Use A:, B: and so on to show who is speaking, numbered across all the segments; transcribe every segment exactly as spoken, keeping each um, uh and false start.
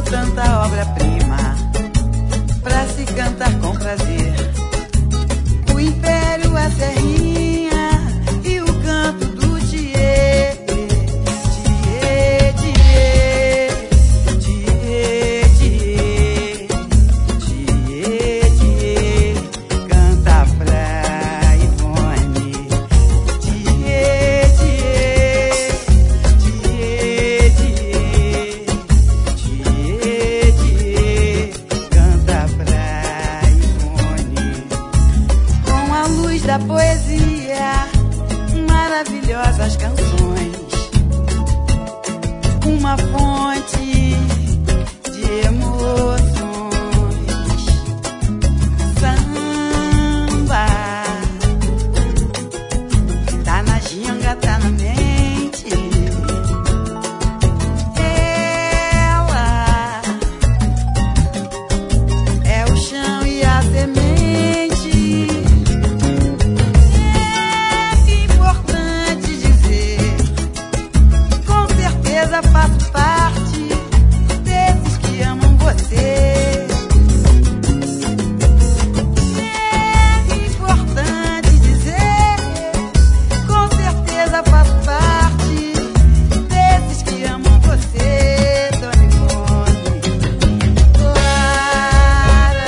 A: tanta obra-prima pra se cantar com prazer. O império, a serrinha e o canto do tiê. Tiê, tiê, tiê, tiê, tiê, tiê, canta pra Ivone. Tiê, tiê, tiê, tiê, tiê, tiê, canta pra Ivone. Com a luz da poesia, maravilhosas canções, uma fonte de emoções. Samba tá na ginga, tá na mente. Ela é o chão e a semente. É importante dizer, com certeza faço parte desses que amam você. É importante dizer, com certeza faço parte desses que amam você, Dona Ivone. Lara,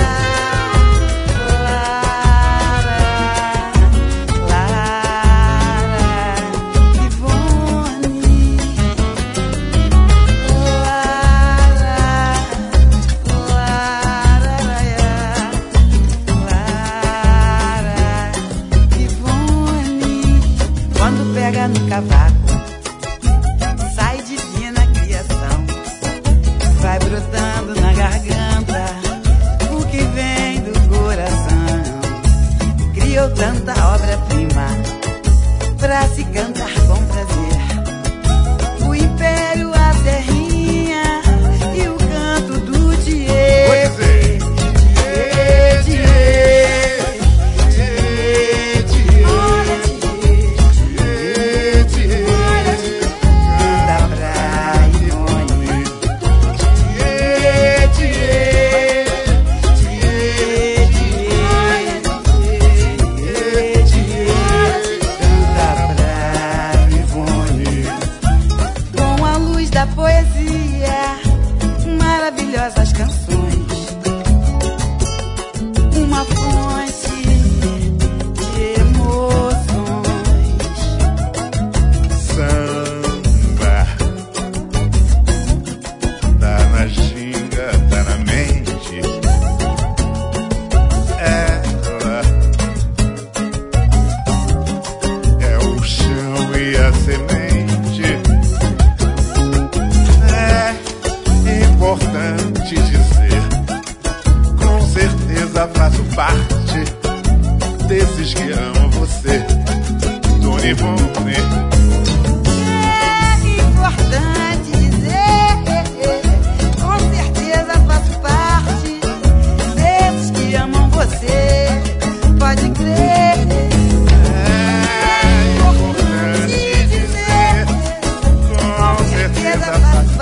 A: Lara, Lara, Ivone. Lara, Lara, Ivone. Quando pega no cavaco, sai divina criação, vai brotando na garganta o que vem do coração. Criou tanta obra-prima pra se cantar com prazer. O império, a serrinha e o canto do tiê.
B: Pois é.
A: Tiê, tiê, tiê, tiê. Olha, tiê,
B: Tiê, tiê,
A: olha, tiê. Canta pra Ivone.
B: tiê, tiê,
A: Tiê, tiê, tiê, tiê. Canta pra Ivone. Com a luz da poesia, maravilhosas canções, uma fonte de emoções.
B: samba tá na ginga, tá na mente. Ela é o chão e a semente. É importante dizer, com certeza faço parte desses que amam você, Dona Ivone.
A: É importante dizer, com certeza faço parte desses que amam você. Pode crer.
B: É importante dizer, com certeza faço